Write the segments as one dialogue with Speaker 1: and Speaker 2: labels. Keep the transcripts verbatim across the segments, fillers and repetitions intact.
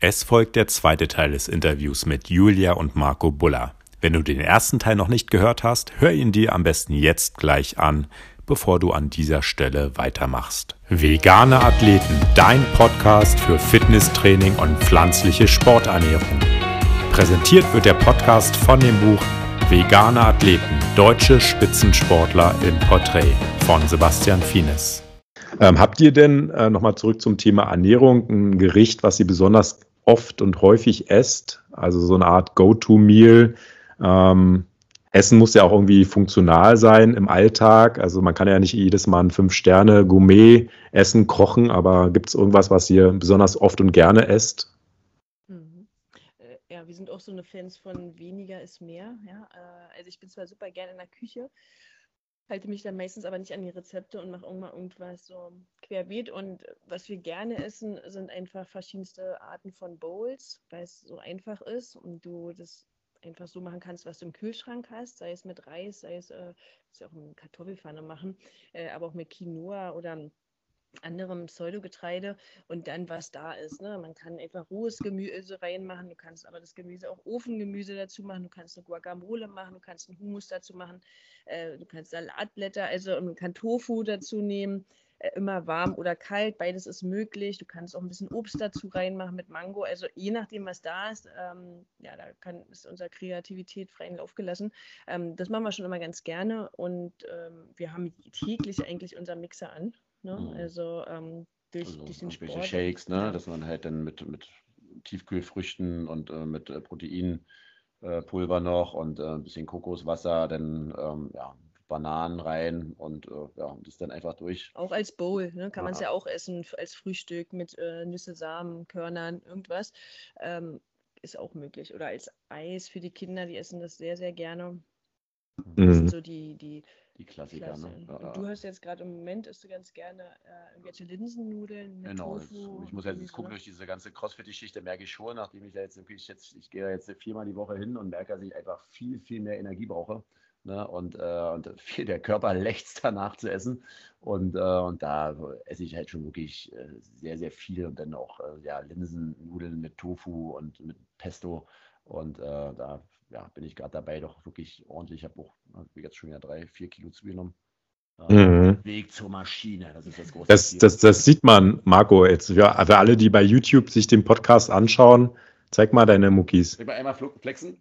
Speaker 1: Es folgt der zweite Teil des Interviews mit Julia und Marco Buller. Wenn du den ersten Teil noch nicht gehört hast, hör ihn dir am besten jetzt gleich an, bevor du an dieser Stelle weitermachst. Vegane Athleten, dein Podcast für Fitnesstraining und pflanzliche Sporternährung. Präsentiert wird der Podcast von dem Buch Vegane Athleten, deutsche Spitzensportler im Porträt von Sebastian Fienes. Ähm, habt ihr denn, äh, nochmal zurück zum Thema Ernährung, ein Gericht, was ihr besonders oft und häufig esst? Also so eine Art Go-To-Meal. Ähm, Essen muss ja auch irgendwie funktional sein im Alltag. Also man kann ja nicht jedes Mal ein Fünf-Sterne-Gourmet-Essen kochen, aber gibt es irgendwas, was ihr besonders oft und gerne esst?
Speaker 2: Mhm. Äh, ja, wir sind auch so eine Fans von weniger ist mehr. Ja? Äh, also ich bin zwar super gerne in der Küche, halte mich dann meistens aber nicht an die Rezepte und mache irgendwann irgendwas so querbeet. Und was wir gerne essen, sind einfach verschiedenste Arten von Bowls, weil es so einfach ist und du das einfach so machen kannst, was du im Kühlschrank hast, sei es mit Reis, sei es, äh, kannst du auch eine Kartoffelpfanne machen, äh, aber auch mit Quinoa oder anderem Pseudogetreide und dann was da ist. Ne? Man kann einfach rohes Gemüse reinmachen, du kannst aber das Gemüse auch Ofengemüse dazu machen, du kannst eine Guacamole machen, du kannst einen Hummus dazu machen, äh, du kannst Salatblätter, also man kann Tofu dazu nehmen, äh, immer warm oder kalt, beides ist möglich. Du kannst auch ein bisschen Obst dazu reinmachen mit Mango, also je nachdem, was da ist, ähm, ja, da kann, ist unsere Kreativität freien Lauf gelassen. Ähm, das machen wir schon immer ganz gerne und ähm, wir haben täglich eigentlich unseren Mixer an. Ne?
Speaker 3: Mhm.
Speaker 2: Also ähm, durch,
Speaker 3: Also
Speaker 2: durch den
Speaker 3: irgendwelche
Speaker 2: Sport.
Speaker 3: Shakes, ne?
Speaker 2: Ja.
Speaker 3: Dass man halt dann mit, mit Tiefkühlfrüchten und äh, mit äh, Proteinpulver noch und äh, ein bisschen Kokoswasser, dann ähm, ja, Bananen rein und äh, ja, das dann einfach durch.
Speaker 2: Auch als Bowl, ne? Kann man es
Speaker 3: Ja.
Speaker 2: ja auch essen, f- als Frühstück mit äh, Nüsse, Samen, Körnern, irgendwas. Ähm, ist auch möglich. Oder als Eis für die Kinder, die essen das sehr, sehr gerne. Das sind
Speaker 1: Mhm.
Speaker 2: so die, die
Speaker 3: Die Klassiker,
Speaker 2: Klasse.
Speaker 3: ne? Ja,
Speaker 2: Und
Speaker 3: ja.
Speaker 2: du hast jetzt gerade im Moment, isst du ganz gerne äh, irgendwelche Linsennudeln mit
Speaker 3: Genau, jetzt,
Speaker 2: Tofu,
Speaker 3: ich muss jetzt, jetzt
Speaker 2: Gemüse,
Speaker 3: gucken
Speaker 2: ne?
Speaker 3: durch diese ganze CrossFit-Geschichte, merke ich schon, nachdem ich ja jetzt wirklich jetzt, ich gehe ja jetzt viermal die Woche hin und merke, dass ich einfach viel, viel mehr Energie brauche. Ne? Und, äh, und viel, der Körper lechzt danach zu essen. Und, äh, und da esse ich halt schon wirklich äh, sehr, sehr viel und dann auch äh, ja, Linsennudeln mit Tofu und mit Pesto. Und äh, da ja, bin ich gerade dabei, doch wirklich ordentlich. Ich habe auch äh, jetzt schon wieder drei, vier Kilo zugenommen. Äh,
Speaker 1: Mhm.
Speaker 3: Weg zur Maschine, das ist das große
Speaker 1: Das,
Speaker 3: Ziel.
Speaker 1: das, das sieht man, Marco, jetzt für, für alle, die bei YouTube sich den Podcast anschauen. Zeig mal deine Muckis.
Speaker 3: Soll ich mal einmal fl- flexen?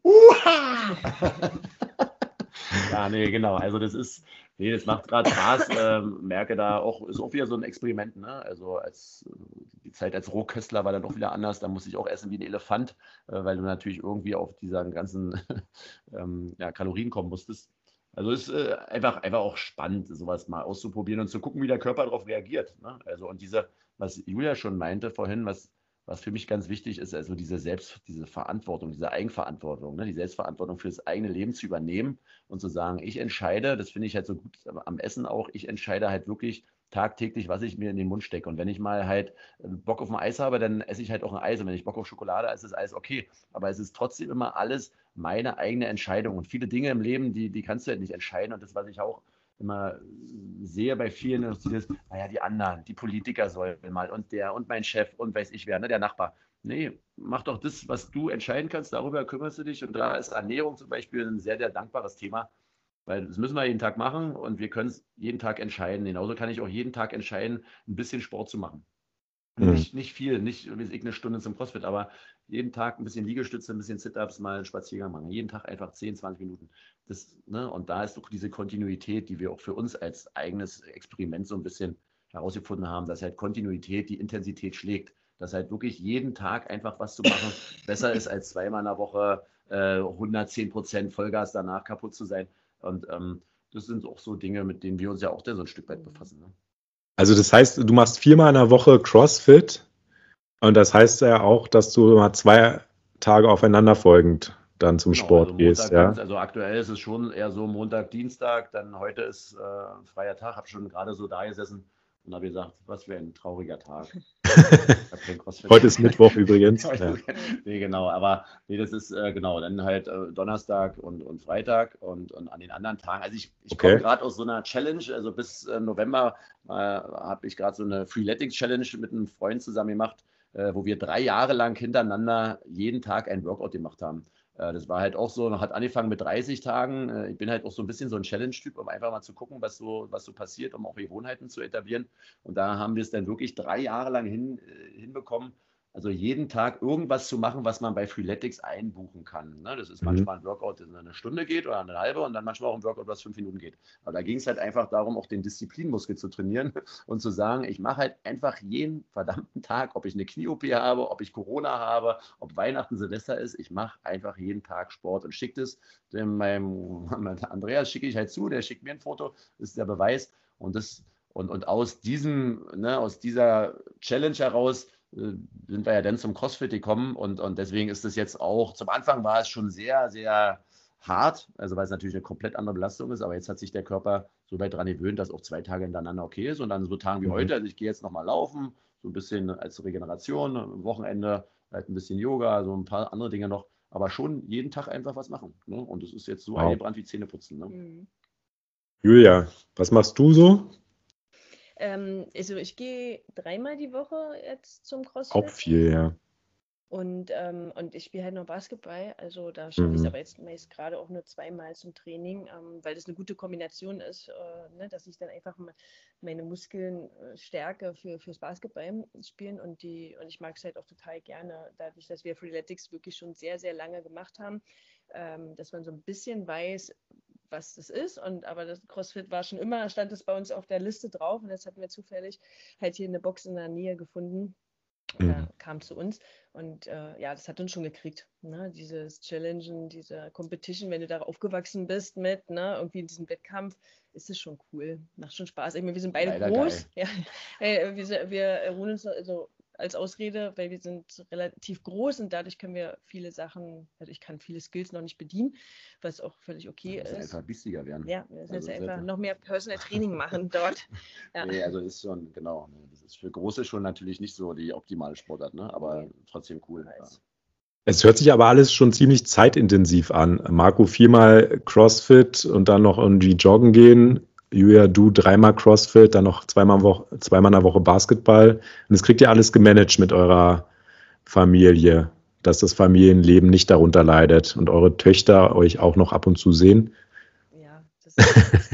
Speaker 3: Uha! Ja, nee, genau. Also das ist, nee, das macht gerade Spaß. Ähm, merke da auch, ist auch wieder so ein Experiment, ne? Also als äh, die Zeit als Rohköstler war dann auch wieder anders. Da musste ich auch essen wie ein Elefant, äh, weil du natürlich irgendwie auf diese ganzen ähm, ja, Kalorien kommen musstest. Also ist äh, einfach, einfach auch spannend, sowas mal auszuprobieren und zu gucken, wie der Körper darauf reagiert. Ne? Also und diese, was Julia schon meinte vorhin, was was für mich ganz wichtig ist, also diese Selbst, diese Verantwortung, diese Eigenverantwortung, ne, die Selbstverantwortung für das eigene Leben zu übernehmen und zu sagen, ich entscheide, das finde ich halt so gut am Essen auch, ich entscheide halt wirklich tagtäglich, was ich mir in den Mund stecke. Und wenn ich mal halt äh, Bock auf ein Eis habe, dann esse ich halt auch ein Eis. Und wenn ich Bock auf Schokolade esse, ist das Eis okay. Aber es ist trotzdem immer alles meine eigene Entscheidung. Und viele Dinge im Leben, die, die kannst du halt nicht entscheiden. Und das, was ich auch immer sehe bei vielen, ist dieses, naja, die anderen, die Politiker sollen mal und der und mein Chef und weiß ich wer, ne, der Nachbar. Nee, mach doch das, was du entscheiden kannst, darüber kümmerst du dich. Und da ist Ernährung zum Beispiel ein sehr, sehr dankbares Thema, weil das müssen wir jeden Tag machen und wir können es jeden Tag entscheiden. Genauso kann ich auch jeden Tag entscheiden, ein bisschen Sport zu machen.
Speaker 1: Mhm.
Speaker 3: Nicht, nicht viel, nicht wie eine Stunde zum CrossFit, aber jeden Tag ein bisschen Liegestütze, ein bisschen Sit-Ups, mal einen Spaziergang machen. Jeden Tag einfach zehn, zwanzig Minuten. Das, ne? Und da ist doch diese Kontinuität, die wir auch für uns als eigenes Experiment so ein bisschen herausgefunden haben, dass halt Kontinuität die Intensität schlägt. Dass halt wirklich jeden Tag einfach was zu machen besser ist, als zweimal in der Woche äh, hundertzehn Prozent Vollgas danach kaputt zu sein. Und ähm, das sind auch so Dinge, mit denen wir uns ja auch da so ein Stück weit befassen. Ne?
Speaker 1: Also das heißt, du machst viermal in der Woche CrossFit und das heißt ja auch, dass du mal zwei Tage aufeinander folgend dann zum
Speaker 3: Genau, also
Speaker 1: Sport gehst,
Speaker 3: Montag,
Speaker 1: ja?
Speaker 3: Dienstag, also aktuell ist es schon eher so Montag, Dienstag, dann heute ist äh, ein freier Tag, habe schon gerade so da gesessen und habe gesagt, was für ein trauriger Tag. Ich habe kein CrossFit.
Speaker 1: Heute ist Mittwoch übrigens.
Speaker 3: Heute
Speaker 1: Ja.
Speaker 3: ist kein- Nee, genau, aber nee, das ist äh, genau, dann halt äh, Donnerstag und, und Freitag und, und an den anderen Tagen. Also ich, ich komme
Speaker 1: Okay.
Speaker 3: gerade aus so einer Challenge, also bis äh, November äh, habe ich gerade so eine Freeletics Challenge mit einem Freund zusammen gemacht. äh, wo wir drei Jahre lang hintereinander jeden Tag ein Workout gemacht haben. Äh, das war halt auch so, hat angefangen mit dreißig Tagen. Äh, ich bin halt auch so ein bisschen so ein Challenge-Typ, um einfach mal zu gucken, was so, was so passiert, um auch Gewohnheiten zu etablieren. Und da haben wir es dann wirklich drei Jahre lang hin, äh, hinbekommen, also jeden Tag irgendwas zu machen, was man bei Freeletics einbuchen kann. Ne? Das ist
Speaker 1: Mhm.
Speaker 3: manchmal ein Workout, das eine Stunde geht oder eine halbe und dann manchmal auch ein Workout, was fünf Minuten geht. Aber da ging es halt einfach darum, auch den Disziplinmuskel zu trainieren und zu sagen, ich mache halt einfach jeden verdammten Tag, ob ich eine Knie-O P habe, ob ich Corona habe, ob Weihnachten, Silvester ist, ich mache einfach jeden Tag Sport und schicke das dem meinem Andreas schicke ich halt zu, der schickt mir ein Foto, das ist der Beweis. Und das und, und aus diesem, ne, aus dieser Challenge heraus äh, sind wir ja dann zum CrossFit gekommen und, und deswegen ist es jetzt auch, zum Anfang war es schon sehr, sehr hart, also weil es natürlich eine komplett andere Belastung ist, aber jetzt hat sich der Körper so weit daran gewöhnt, dass auch zwei Tage hintereinander okay ist und an so Tagen wie
Speaker 1: Mhm.
Speaker 3: heute, also ich gehe jetzt nochmal laufen, so ein bisschen als Regeneration, am Wochenende halt ein bisschen Yoga, so ein paar andere Dinge noch, aber schon jeden Tag einfach was machen. Ne? Und es ist jetzt so
Speaker 1: Wow.
Speaker 3: eingebrannt wie Zähneputzen. Ne?
Speaker 2: Mhm.
Speaker 1: Julia, was machst du so?
Speaker 2: Ähm, also ich gehe dreimal die Woche jetzt zum
Speaker 1: Auch
Speaker 2: CrossFit
Speaker 1: viel, ja.
Speaker 2: und, ähm, und ich spiele halt noch Basketball. Also da schaffe ich es
Speaker 1: Mhm.
Speaker 2: aber jetzt meist gerade auch nur zweimal zum Training, ähm, weil das eine gute Kombination ist, äh, ne, dass ich dann einfach me- meine Muskeln äh, stärke für, fürs Basketball spielen und die und ich mag es halt auch total gerne, dadurch, dass wir Freeletics wirklich schon sehr, sehr lange gemacht haben, ähm, dass man so ein bisschen weiß, was das ist. Und aber das CrossFit war schon immer, stand es bei uns auf der Liste drauf und jetzt hatten wir zufällig halt hier eine Box in der Nähe gefunden oder
Speaker 1: Mhm.
Speaker 2: kam zu uns und äh, ja, das hat uns schon gekriegt, ne? Dieses Challengen, diese Competition, wenn du da aufgewachsen bist mit, ne, irgendwie in diesem Wettkampf, ist es schon cool, macht schon Spaß. Ich meine, wir sind beide
Speaker 3: Leider
Speaker 2: groß,
Speaker 3: geil.
Speaker 2: ja, äh, wir, sind- wir ruhen uns also als Ausrede, weil wir sind relativ groß und dadurch können wir viele Sachen, also ich kann viele Skills noch nicht bedienen, was auch völlig
Speaker 3: Wir
Speaker 2: okay
Speaker 3: müssen
Speaker 2: ist.
Speaker 3: einfach bissiger werden.
Speaker 2: Ja, wir müssen jetzt
Speaker 3: Also, das ist
Speaker 2: einfach
Speaker 3: halt,
Speaker 2: noch mehr Personal Training machen dort. Ja,
Speaker 3: nee, also ist schon, genau. Ne, das ist für Große schon natürlich nicht so die optimale Sportart, ne? Aber
Speaker 2: nee,
Speaker 3: trotzdem cool. Ja.
Speaker 2: weiß.
Speaker 1: Es hört sich aber alles schon ziemlich zeitintensiv an. Marco viermal CrossFit und dann noch irgendwie joggen gehen. Julia, du dreimal CrossFit, dann noch zweimal, Woche, zweimal in der Woche Basketball. Und das kriegt ihr alles gemanagt mit eurer Familie, dass das Familienleben nicht darunter leidet und eure Töchter euch auch noch ab und zu sehen.
Speaker 2: Ja, das ist.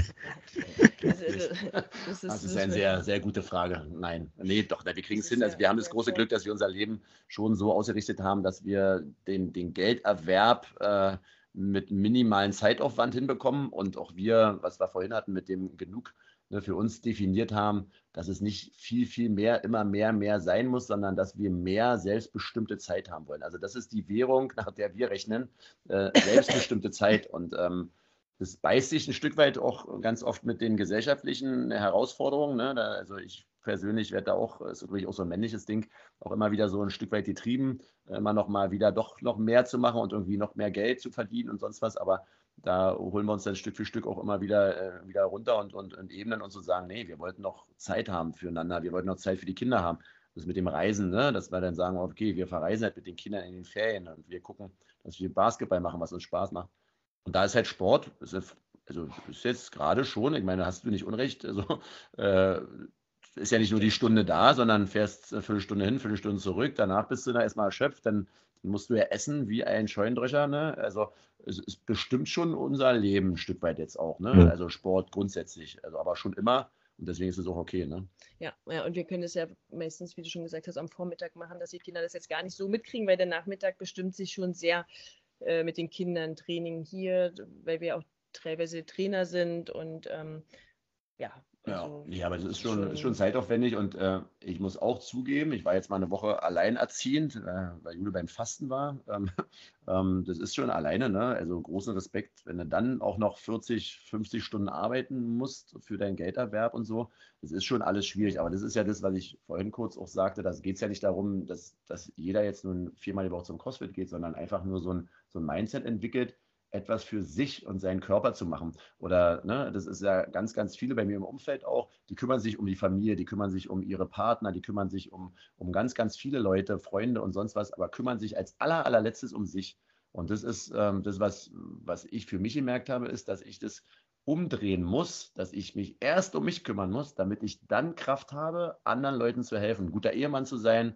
Speaker 2: Also,
Speaker 3: Das,
Speaker 2: also, das
Speaker 3: das
Speaker 2: ist,
Speaker 3: ist eine sehr, sehr gute Frage. Nein, nee, doch, ne, wir kriegen
Speaker 2: das
Speaker 3: es
Speaker 2: ist
Speaker 3: hin. Also
Speaker 2: sehr,
Speaker 3: wir haben das
Speaker 2: sehr
Speaker 3: große
Speaker 2: toll.
Speaker 3: Glück, dass wir unser Leben schon so ausgerichtet haben, dass wir den, den Gelderwerb äh, mit minimalen Zeitaufwand hinbekommen und auch wir, was wir vorhin hatten, mit dem genug ne, für uns definiert haben, dass es nicht viel, viel mehr, immer mehr, mehr sein muss, sondern dass wir mehr selbstbestimmte Zeit haben wollen. Also das ist die Währung, nach der wir rechnen, äh, selbstbestimmte Zeit. Und ähm, das beißt sich ein Stück weit auch ganz oft mit den gesellschaftlichen Herausforderungen. Ne? Da, also ich persönlich werde da auch, ist natürlich auch so ein männliches Ding, auch immer wieder so ein Stück weit getrieben, immer noch mal wieder doch noch mehr zu machen und irgendwie noch mehr Geld zu verdienen und sonst was. Aber da holen wir uns dann Stück für Stück auch immer wieder, äh, wieder runter und, und, und ebnen und zu so sagen, nee, wir wollten noch Zeit haben füreinander, wir wollten noch Zeit für die Kinder haben. Das mit dem Reisen, ne? Dass wir dann sagen, okay, wir verreisen halt mit den Kindern in den Ferien und wir gucken, dass wir Basketball machen, was uns Spaß macht. Und da ist halt Sport, ist, also ist jetzt gerade schon, ich meine, hast du nicht Unrecht, also äh, ist ja nicht nur die Stunde da, sondern fährst eine Viertelstunde hin, Viertelstunde zurück, danach bist du da erstmal erschöpft, dann musst du ja essen wie ein Scheunendrescher, ne? Also es ist bestimmt schon unser Leben ein Stück weit jetzt auch, ne?
Speaker 1: Mhm.
Speaker 3: Also Sport grundsätzlich, also aber schon immer und deswegen ist es auch okay, ne?
Speaker 2: Ja, ja, und wir können es ja meistens, wie du schon gesagt hast, am Vormittag machen, dass die Kinder das jetzt gar nicht so mitkriegen, weil der Nachmittag bestimmt sich schon sehr äh, mit den Kindern Training hier, weil wir auch teilweise Trainer sind und ähm, ja,
Speaker 3: Ja,
Speaker 2: also
Speaker 3: nee, aber das
Speaker 2: das
Speaker 3: ist
Speaker 2: ist
Speaker 3: schon, ist schon
Speaker 2: schon,
Speaker 3: zeitaufwendig und äh, ich muss auch zugeben, ich war jetzt mal eine Woche alleinerziehend, äh, weil Jule beim Fasten war. Ähm, ähm, das ist schon alleine, ne? Also großen Respekt, wenn du dann auch noch vierzig, fünfzig Stunden arbeiten musst für deinen Gelderwerb und so. Das ist schon alles schwierig, aber das ist ja das, was ich vorhin kurz auch sagte, da geht es ja nicht darum, dass, dass jeder jetzt nun viermal die Woche zum CrossFit geht, sondern einfach nur so ein, so ein Mindset entwickelt, etwas für sich und seinen Körper zu machen. Oder, ne, das ist ja ganz, ganz viele bei mir im Umfeld auch, die kümmern sich um die Familie, die kümmern sich um ihre Partner, die kümmern sich um, um ganz, ganz viele Leute, Freunde und sonst was, aber kümmern sich als aller, allerletztes um sich. Und das ist ähm, das, was, was ich für mich gemerkt habe, ist, dass ich das umdrehen muss, dass ich mich erst um mich kümmern muss, damit ich dann Kraft habe, anderen Leuten zu helfen, ein guter Ehemann zu sein,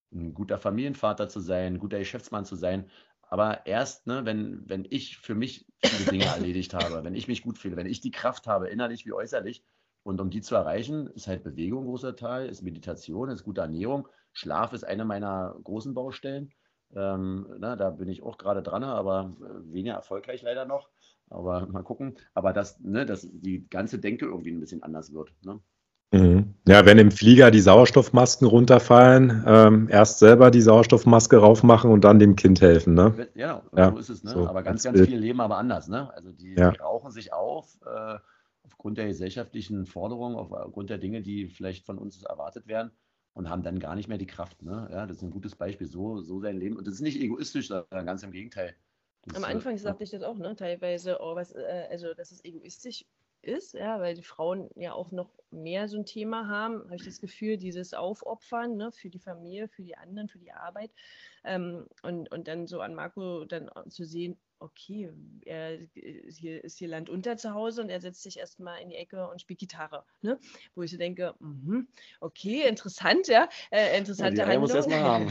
Speaker 3: ein guter Familienvater zu sein, ein guter Geschäftsmann zu sein. Aber erst, ne, wenn, wenn ich für mich viele Dinge erledigt habe, wenn ich mich gut fühle, wenn ich die Kraft habe, innerlich wie äußerlich. Und um die zu erreichen, ist halt Bewegung ein großer Teil, ist Meditation, ist gute Ernährung. Schlaf ist eine meiner großen Baustellen. Ähm, na, da bin ich auch gerade dran, aber äh, weniger erfolgreich leider noch. Aber mal gucken. Aber dass, ne, dass die ganze Denke irgendwie ein bisschen anders wird. Ne?
Speaker 1: Mhm. Ja, wenn im Flieger die Sauerstoffmasken runterfallen, ähm, erst selber die Sauerstoffmaske raufmachen und dann dem Kind helfen, ne?
Speaker 3: Ja, und so
Speaker 1: Ja,
Speaker 3: ist es, ne?
Speaker 1: so
Speaker 3: Aber ganz,
Speaker 1: als
Speaker 3: ganz
Speaker 1: Bild.
Speaker 3: viele leben aber anders, ne? Also die,
Speaker 1: Ja.
Speaker 3: die rauchen sich auf, äh, aufgrund der gesellschaftlichen Forderungen, aufgrund der Dinge, die vielleicht von uns erwartet werden und haben dann gar nicht mehr die Kraft, ne? Ja, das ist ein gutes Beispiel, so, so sein Leben. Und das ist nicht egoistisch, sondern ganz im Gegenteil.
Speaker 2: Am
Speaker 3: Das, äh,
Speaker 2: Anfang
Speaker 3: ja,
Speaker 2: sagte ich das auch, ne? Teilweise, oh, was, äh, also dass es egoistisch ist, ja, weil die Frauen ja auch noch mehr so ein Thema haben, habe ich das Gefühl, dieses Aufopfern, ne, für die Familie, für die anderen, für die Arbeit. Ähm, und, und dann so an Marco dann zu sehen, okay, er ist hier, ist hier Land unter zu Hause und er setzt sich erstmal in die Ecke und spielt Gitarre, ne? Wo ich so denke, mhm, okay, interessant, ja, äh,
Speaker 3: ja, die
Speaker 2: interessante
Speaker 3: Eier muss er
Speaker 2: Handlung.
Speaker 3: erstmal haben.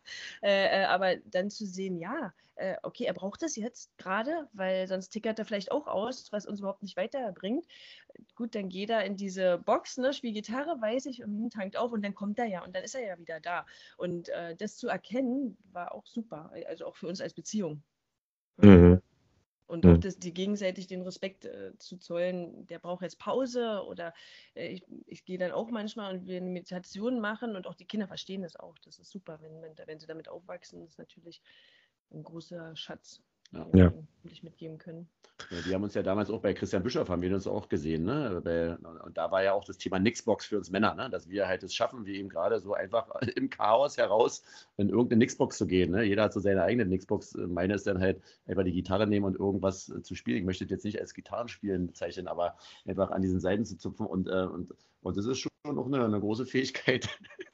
Speaker 2: äh, äh, aber dann zu sehen, ja, äh, okay, er braucht das jetzt gerade, weil sonst tickert er vielleicht auch aus, was uns überhaupt nicht weiterbringt. Gut, dann geht er in diese Box, ne, spielt Gitarre, weiß ich, und tankt auf und dann kommt er ja und dann ist er ja wieder da. Und äh, das zu erkennen, war auch super, also auch für uns als Beziehung. Ja.
Speaker 1: Mhm.
Speaker 2: Und auch
Speaker 1: Mhm.
Speaker 2: das, die gegenseitig den Respekt äh, zu zollen, der braucht jetzt Pause oder äh, ich, ich gehe dann auch manchmal und wir eine Meditation machen und auch die Kinder verstehen das auch. Das ist super, wenn, wenn, wenn sie damit aufwachsen. Das ist natürlich ein großer Schatz,
Speaker 3: Ja.
Speaker 2: den wir
Speaker 1: Ja.
Speaker 2: ihnen wirklich mitgeben können.
Speaker 3: Ja, die haben uns ja damals auch bei Christian Bischoff, haben wir uns auch gesehen, ne? Bei, und da war ja auch das Thema Nixbox für uns Männer, ne? Dass wir halt es schaffen, wie eben gerade so einfach im Chaos heraus in irgendeine Nixbox zu gehen. Ne? Jeder hat so seine eigene Nixbox. Meine ist dann halt einfach die Gitarre nehmen und irgendwas äh, zu spielen. Ich möchte das jetzt nicht als Gitarrenspielen bezeichnen, aber einfach an diesen Seiten zu zupfen und, äh, und, und das ist schon auch eine, eine große Fähigkeit,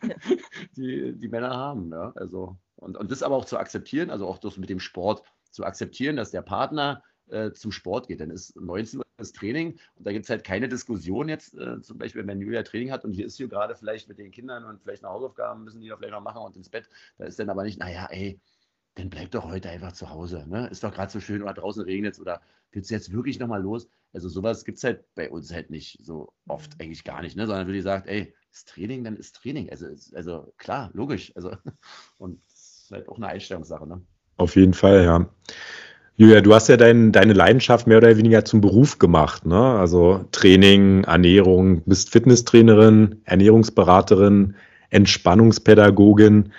Speaker 3: die die Männer haben. Ja? Also, und, und das aber auch zu akzeptieren, also auch das mit dem Sport zu akzeptieren, dass der Partner äh, zum Sport geht. Dann ist neunzehn Uhr das Training und da gibt es halt keine Diskussion jetzt, äh, zum Beispiel, wenn Julia Training hat und hier ist sie gerade vielleicht mit den Kindern und vielleicht noch Hausaufgaben müssen die da vielleicht noch machen und ins Bett. Da ist dann aber nicht, naja, ey, dann bleib doch heute einfach zu Hause. Ne? Ist doch gerade so schön oder draußen regnet es oder willst du jetzt wirklich nochmal los? Also sowas gibt es halt bei uns halt nicht so oft,
Speaker 2: Mhm.
Speaker 3: eigentlich gar nicht. Ne? Sondern wie sagt, ey, ist Training, dann ist Training. Also, also klar, logisch. Also, und das ist halt auch eine Einstellungssache. Ne?
Speaker 1: Auf jeden Fall, ja. Julia, du hast ja dein, deine Leidenschaft mehr oder weniger zum Beruf gemacht, ne? Also Training, Ernährung, bist Fitnesstrainerin, Ernährungsberaterin, Entspannungspädagogin.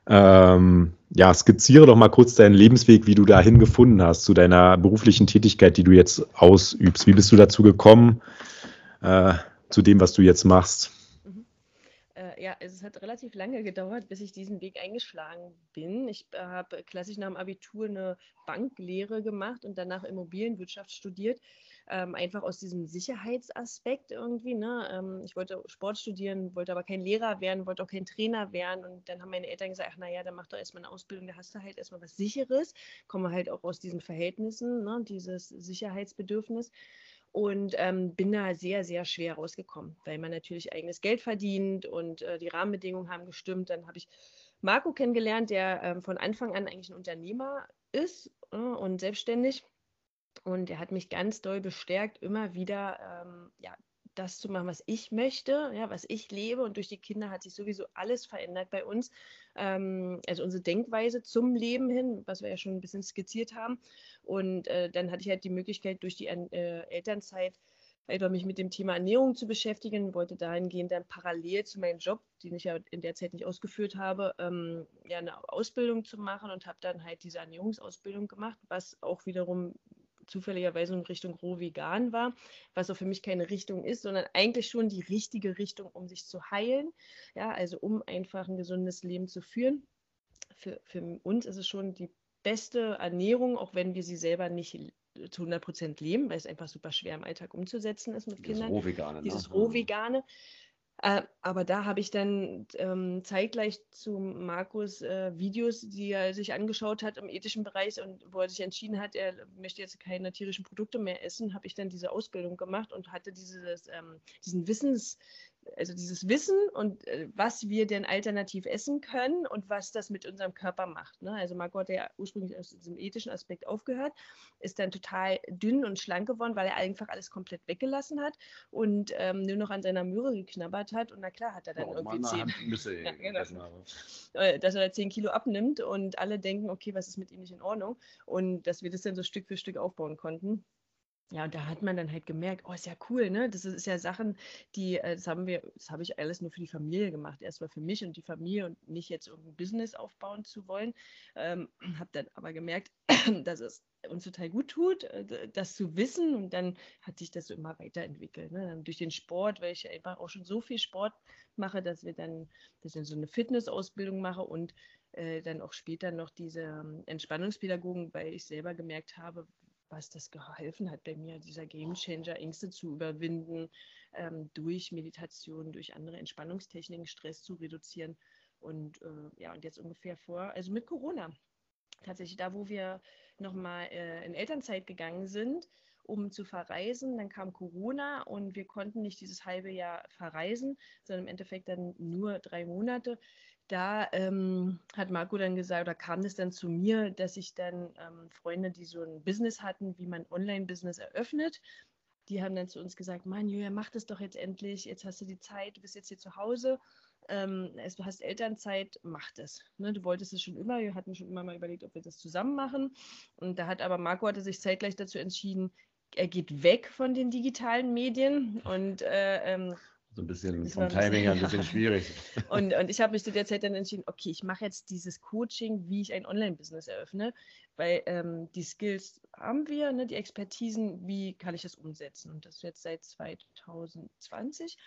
Speaker 1: Ähm, ja, skizziere doch mal kurz deinen Lebensweg, wie du dahin gefunden hast, zu deiner beruflichen Tätigkeit, die du jetzt ausübst. Wie bist du dazu gekommen, äh, zu dem, was du jetzt machst?
Speaker 2: Mhm. Äh, ja, es hat relativ lange gedauert, bis ich diesen Weg eingeschlagen bin. Ich äh, habe klassisch nach dem Abitur eine Banklehre gemacht und danach Immobilienwirtschaft studiert. Ähm, einfach aus diesem Sicherheitsaspekt irgendwie. Ne? Ähm, ich wollte Sport studieren, wollte aber kein Lehrer werden, wollte auch kein Trainer werden. Und dann haben meine Eltern gesagt, ach naja, dann mach doch erstmal eine Ausbildung, da hast du halt erstmal was Sicheres. Komme halt auch aus diesen Verhältnissen, ne? Dieses Sicherheitsbedürfnis. Und ähm, bin da sehr, sehr schwer rausgekommen, weil man natürlich eigenes Geld verdient und äh, die Rahmenbedingungen haben gestimmt. Dann habe ich Marco kennengelernt, der ähm, von Anfang an eigentlich ein Unternehmer ist äh, und selbstständig. Und er hat mich ganz doll bestärkt, immer wieder ähm, ja, das zu machen, was ich möchte, ja, was ich lebe. Und durch die Kinder hat sich sowieso alles verändert bei uns. Ähm, also unsere Denkweise zum Leben hin, was wir ja schon ein bisschen skizziert haben. Und äh, dann hatte ich halt die Möglichkeit, durch die äh, Elternzeit einfach mich mit dem Thema Ernährung zu beschäftigen, wollte dahingehend dann parallel zu meinem Job, den ich ja in der Zeit nicht ausgeführt habe, ähm, ja eine Ausbildung zu machen und habe dann halt diese Ernährungsausbildung gemacht, was auch wiederum zufälligerweise in Richtung roh vegan war, was auch für mich keine Richtung ist, sondern eigentlich schon die richtige Richtung, um sich zu heilen, ja, also um einfach ein gesundes Leben zu führen. Für, für uns ist es schon die beste Ernährung, auch wenn wir sie selber nicht zu hundert Prozent leben, weil es einfach super schwer im Alltag umzusetzen ist mit
Speaker 3: Das
Speaker 2: Kindern.
Speaker 3: Rohvegane, ne?
Speaker 2: Dieses Rohvegane. Äh, aber da habe ich dann ähm, zeitgleich zu Markus äh, Videos, die er sich angeschaut hat im ethischen Bereich und wo er sich entschieden hat, er möchte jetzt keine tierischen Produkte mehr essen, habe ich dann diese Ausbildung gemacht und hatte dieses, ähm, diesen Wissens also dieses Wissen und äh, was wir denn alternativ essen können und was das mit unserem Körper macht. Ne? Also Marco hat ja ursprünglich aus diesem ethischen Aspekt aufgehört, ist dann total dünn und schlank geworden, weil er einfach alles komplett weggelassen hat und ähm, nur noch an seiner Möhre geknabbert hat. Und na klar hat er dann
Speaker 3: Auch
Speaker 2: irgendwie
Speaker 3: mal eine
Speaker 2: zehn,
Speaker 3: Handnüsse
Speaker 2: ja, genau.
Speaker 3: gegessen habe.
Speaker 2: äh, dass er zehn Kilo abnimmt und alle denken, okay, was ist mit ihm nicht in Ordnung? Und dass wir das dann so Stück für Stück aufbauen konnten. Ja, und da hat man dann halt gemerkt, oh, ist ja cool, ne? Das ist, ist ja Sachen, die, äh, das haben wir, das habe ich alles nur für die Familie gemacht. Erstmal für mich und die Familie und nicht jetzt irgendein Business aufbauen zu wollen. Ähm, habe dann aber gemerkt, dass es uns total gut tut, äh, das zu wissen. Und dann hat sich das so immer weiterentwickelt. Ne? Dann durch den Sport, weil ich einfach auch schon so viel Sport mache, dass wir dann, dass ich dann so eine Fitnessausbildung mache und äh, dann auch später noch diese ähm, Entspannungspädagogen, weil ich selber gemerkt habe, was das geholfen hat bei mir, dieser Gamechanger, Ängste zu überwinden, ähm, durch Meditation, durch andere Entspannungstechniken, Stress zu reduzieren. Und äh, ja, und jetzt ungefähr vor, also mit Corona, tatsächlich da, wo wir nochmal äh, in Elternzeit gegangen sind, um zu verreisen, dann kam Corona und wir konnten nicht dieses halbe Jahr verreisen, sondern im Endeffekt dann nur drei Monate. Da ähm, hat Marco dann gesagt, oder kam es dann zu mir, dass ich dann ähm, Freunde, die so ein Business hatten, wie man Online-Business eröffnet, die haben dann zu uns gesagt, Mann, Julia, mach das doch jetzt endlich, jetzt hast du die Zeit, du bist jetzt hier zu Hause, ähm, du hast Elternzeit, mach das. Ne, du wolltest es schon immer, wir hatten schon immer mal überlegt, ob wir das zusammen machen. Und da hat aber Marco hatte sich zeitgleich dazu entschieden, er geht weg von den digitalen Medien und äh, ähm,
Speaker 3: So ein bisschen
Speaker 2: das
Speaker 3: vom
Speaker 2: war ein bisschen,
Speaker 3: Timing her ein
Speaker 2: ja.
Speaker 3: bisschen schwierig.
Speaker 2: Und, und ich habe mich zu der Zeit dann entschieden, okay, ich mache jetzt dieses Coaching, wie ich ein Online-Business eröffne, weil ähm, die Skills haben wir, ne, die Expertisen, wie kann ich das umsetzen? Und das ist jetzt seit zwanzig zwanzig.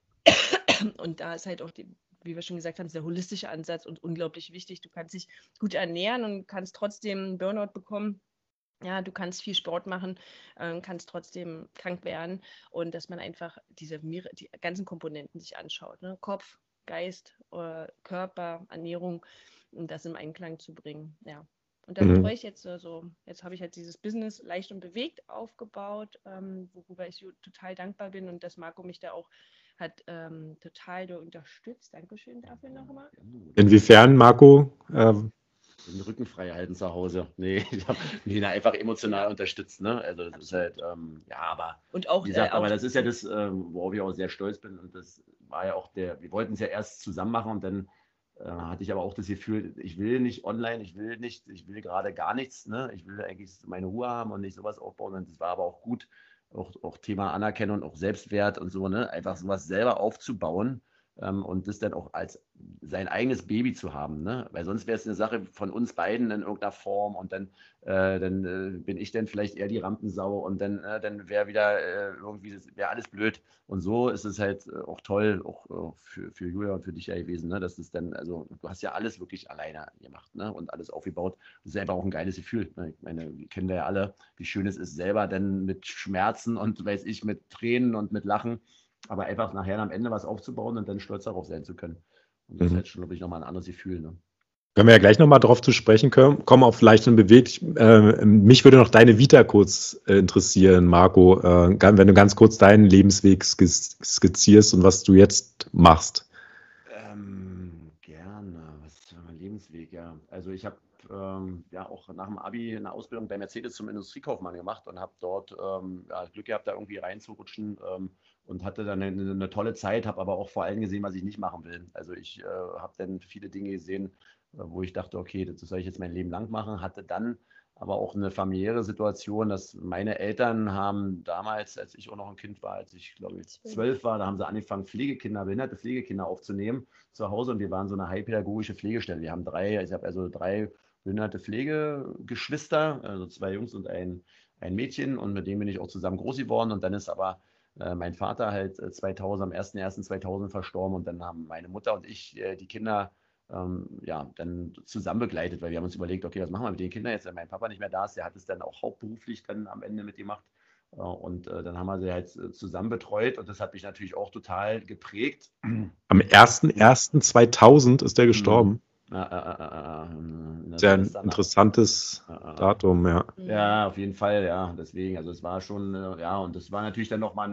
Speaker 2: Und da ist halt auch, die, wie wir schon gesagt haben, dieser holistische Ansatz und unglaublich wichtig. Du kannst dich gut ernähren und kannst trotzdem einen Burnout bekommen. Ja, du kannst viel Sport machen, äh, kannst trotzdem krank werden und dass man einfach diese die ganzen Komponenten sich anschaut, ne? Kopf, Geist, äh, Körper, Ernährung, um das im Einklang zu bringen. Ja. Und da
Speaker 1: Mhm.
Speaker 2: betreue ich jetzt so, also, jetzt habe ich halt dieses Business leicht und bewegt aufgebaut, ähm, worüber ich total dankbar bin und dass Marco mich da auch hat ähm, total unterstützt. Dankeschön dafür nochmal.
Speaker 1: Inwiefern, Marco? Ähm,
Speaker 3: Den Rücken frei halten zu Hause. Nee, ich habe ihn einfach emotional
Speaker 2: Ja.
Speaker 3: unterstützt. Ne? Also das ist halt, ähm, ja, aber
Speaker 2: Und auch,
Speaker 3: wie gesagt,
Speaker 2: äh, auch
Speaker 3: aber das ist ja das, ähm, worauf ich auch sehr stolz bin. Und das war ja auch der, wir wollten es ja erst zusammen machen und dann äh, hatte ich aber auch das Gefühl, ich will nicht online, ich will nicht, ich will gerade gar nichts. Ne? Ich will eigentlich meine Ruhe haben und nicht sowas aufbauen. Und das war aber auch gut, auch, auch Thema Anerkennung, auch Selbstwert und so, ne? Einfach sowas selber aufzubauen. Ähm, und das dann auch als sein eigenes Baby zu haben, ne? Weil sonst wäre es eine Sache von uns beiden in irgendeiner Form und dann, äh, dann äh, bin ich dann vielleicht eher die Rampensau und dann, äh, dann wäre wieder äh, irgendwie, wäre alles blöd. Und so ist es halt äh, auch toll, auch äh, für, für Julia und für dich ja gewesen, ne? Dass es dann, also du hast ja alles wirklich alleine gemacht, ne? Und alles aufgebaut. Das ist einfach auch ein geiles Gefühl. Ne? Ich meine, wir kennen ja alle, wie schön es ist, selber dann mit Schmerzen und weiß ich, mit Tränen und mit Lachen aber einfach nachher am Ende was aufzubauen und dann stolz darauf sein zu können. Und das
Speaker 1: Mhm.
Speaker 3: ist halt schon, glaube ich, nochmal ein anderes Gefühl. Ne?
Speaker 1: Können wir ja gleich nochmal drauf zu sprechen kommen, kommen auf vielleicht einen Beweg. Äh, mich würde noch deine Vita kurz äh, interessieren, Marco, äh, wenn du ganz kurz deinen Lebensweg skizzierst und was du jetzt machst.
Speaker 3: Ähm, gerne. Was ist mein Lebensweg? Ja, also ich habe ähm, ja auch nach dem Abi eine Ausbildung bei Mercedes zum Industriekaufmann gemacht und habe dort ähm, ja, Glück gehabt, da irgendwie reinzurutschen ähm, und hatte dann eine, eine tolle Zeit, habe aber auch vor allem gesehen, was ich nicht machen will. Also ich äh, habe dann viele Dinge gesehen, äh, wo ich dachte, okay, das soll ich jetzt mein Leben lang machen, hatte dann aber auch eine familiäre Situation, dass meine Eltern haben damals, als ich auch noch ein Kind war, als ich glaube ich zwölf war, da haben sie angefangen, Pflegekinder, behinderte Pflegekinder aufzunehmen zu Hause und wir waren so eine heilpädagogische Pflegestelle. Wir haben drei, ich habe also drei behinderte Pflegegeschwister, also zwei Jungs und ein, ein Mädchen und mit denen bin ich auch zusammen groß geworden und dann ist aber äh, mein Vater halt äh, zweitausend, am ersten ersten zweitausend verstorben und dann haben meine Mutter und ich äh, die Kinder ähm, ja, dann zusammen begleitet, weil wir haben uns überlegt, okay, was machen wir mit den Kindern jetzt, wenn mein Papa nicht mehr da ist, der hat es dann auch hauptberuflich dann am Ende mitgemacht äh, und äh, dann haben wir sie halt äh, zusammen betreut und das hat mich natürlich auch total geprägt.
Speaker 1: Am ersten ersten zweitausend ist der gestorben.
Speaker 3: Äh, äh, äh, äh,
Speaker 1: Sehr ein interessantes
Speaker 3: äh, äh,
Speaker 1: Datum, ja.
Speaker 3: Ja, auf jeden Fall, ja. Deswegen, also es war schon, äh, ja, und das war natürlich dann nochmal eine,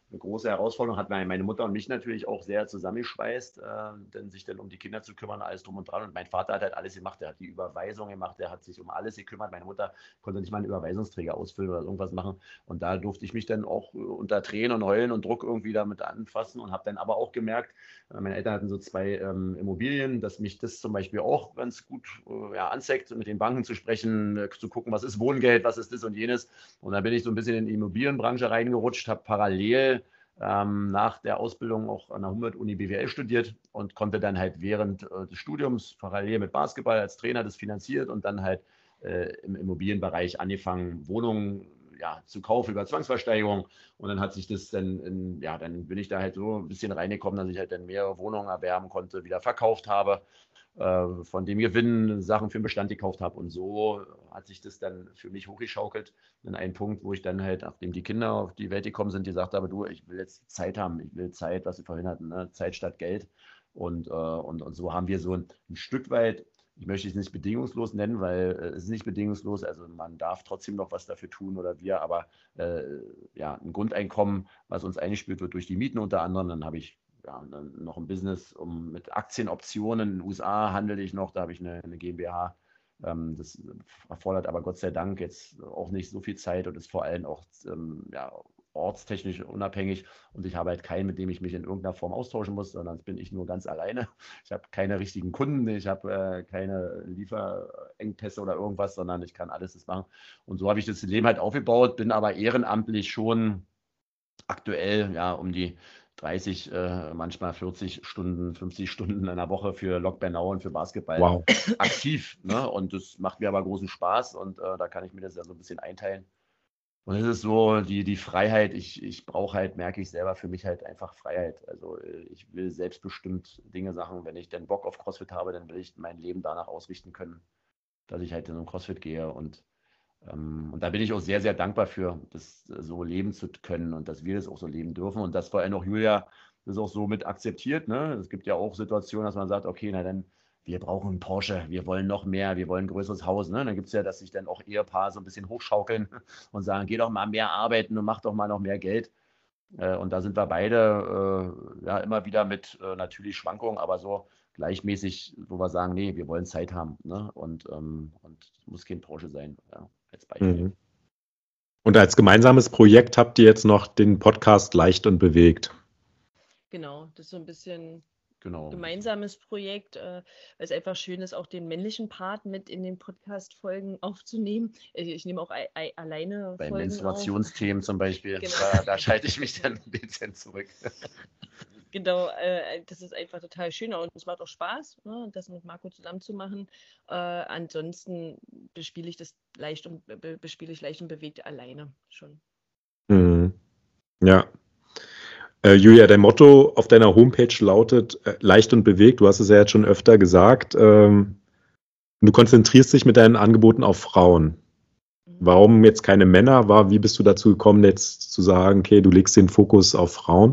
Speaker 3: eine große Herausforderung, hat meine Mutter und mich natürlich auch sehr zusammengeschweißt, äh, denn sich dann um die Kinder zu kümmern, alles drum und dran. Und mein Vater hat halt alles gemacht, er hat die Überweisung gemacht, er hat sich um alles gekümmert. Meine Mutter konnte nicht mal einen Überweisungsträger ausfüllen oder irgendwas machen. Und da durfte ich mich dann auch unter Tränen und Heulen und Druck irgendwie damit anfassen und habe dann aber auch gemerkt, meine Eltern hatten so zwei ähm, Immobilien, dass mich das zum Beispiel auch ganz gut äh, ja, anzeigt, mit den Banken zu sprechen, äh, zu gucken, was ist Wohngeld, was ist das und jenes. Und da bin ich so ein bisschen in die Immobilienbranche reingerutscht, habe parallel ähm, nach der Ausbildung auch an der Humboldt-Uni B W L studiert und konnte dann halt während äh, des Studiums parallel mit Basketball als Trainer das finanziert und dann halt äh, im Immobilienbereich angefangen, Wohnungen ja, zu kaufen über Zwangsversteigerung. Und dann hat sich das dann, in, ja, dann bin ich da halt so ein bisschen reingekommen, dass ich halt dann mehrere Wohnungen erwerben konnte, wieder verkauft habe, äh, von dem Gewinn Sachen für den Bestand gekauft habe. Und so hat sich das dann für mich hochgeschaukelt in einen Punkt, wo ich dann halt, nachdem die Kinder auf die Welt gekommen sind, gesagt habe, du, ich will jetzt Zeit haben, ich will Zeit, was sie vorhin hatten, ne? Zeit statt Geld. Und, äh, und, und so haben wir so ein, ein Stück weit, ich möchte es nicht bedingungslos nennen, weil äh, es ist nicht bedingungslos, also man darf trotzdem noch was dafür tun oder wir, aber äh, ja, ein Grundeinkommen, was uns eingespielt wird durch die Mieten unter anderem, dann habe ich ja, noch ein Business um, mit Aktienoptionen, in den U S A handle ich noch, da habe ich eine, eine GmbH, ähm, das erfordert aber Gott sei Dank jetzt auch nicht so viel Zeit und ist vor allem auch ähm, ja, ortstechnisch unabhängig und ich habe halt keinen, mit dem ich mich in irgendeiner Form austauschen muss, sondern bin ich nur ganz alleine. Ich habe keine richtigen Kunden, ich habe äh, keine Lieferengpässe oder irgendwas, sondern ich kann alles das machen. Und so habe ich das Leben halt aufgebaut, bin aber ehrenamtlich schon aktuell ja um die dreißig, äh, manchmal vierzig Stunden, fünfzig Stunden in der Woche für Lok Bernau und für Basketball
Speaker 1: Wow.
Speaker 3: aktiv. Ne? Und das macht mir aber großen Spaß und äh, da kann ich mir das ja so ein bisschen einteilen. Und es ist so, die, die Freiheit, ich, ich brauche halt, merke ich selber, für mich halt einfach Freiheit. Also ich will selbstbestimmt Dinge sagen, wenn ich dann Bock auf CrossFit habe, dann will ich mein Leben danach ausrichten können, dass ich halt in so ein CrossFit gehe. Und, ähm, und da bin ich auch sehr, sehr dankbar für, das so leben zu können und dass wir das auch so leben dürfen. Und dass vor allem auch Julia das auch so mit akzeptiert. Ne? Es gibt ja auch Situationen, dass man sagt, okay, na dann, wir brauchen einen Porsche, wir wollen noch mehr, wir wollen ein größeres Haus. Ne? Dann gibt es ja, dass sich dann auch Ehepaare so ein bisschen hochschaukeln und sagen, geh doch mal mehr arbeiten und mach doch mal noch mehr Geld. Äh, und da sind wir beide äh, ja immer wieder mit äh, natürlich Schwankungen, aber so gleichmäßig, wo wir sagen, nee, wir wollen Zeit haben. Ne? Und, ähm, und es muss kein Porsche sein, ja, als Beispiel.
Speaker 1: Mhm. Und als gemeinsames Projekt habt ihr jetzt noch den Podcast Leicht und Bewegt.
Speaker 2: Genau, das ist so ein bisschen
Speaker 3: Genau.
Speaker 2: gemeinsames Projekt, äh, weil es einfach schön ist, auch den männlichen Part mit in den Podcast-Folgen aufzunehmen. Ich, ich nehme auch ei- ei- alleine
Speaker 3: Bei
Speaker 2: Folgen
Speaker 3: Menstruationsthemen zum Beispiel,
Speaker 2: Genau.
Speaker 3: da, da schalte ich mich dann ein bisschen zurück.
Speaker 2: Genau, äh, das ist einfach total schön und es macht auch Spaß, ne, das mit Marco zusammen zu machen. Äh, ansonsten bespiele ich das leicht und be bespiele ich leicht und bewegt alleine schon.
Speaker 1: Mhm. Ja. Äh, Julia, dein Motto auf deiner Homepage lautet äh, leicht und bewegt. Du hast es ja jetzt schon öfter gesagt. Ähm, du konzentrierst dich mit deinen Angeboten auf Frauen.
Speaker 2: Mhm.
Speaker 1: Warum jetzt keine Männer? War, wie bist du dazu gekommen, jetzt zu sagen, okay, du legst den Fokus auf Frauen?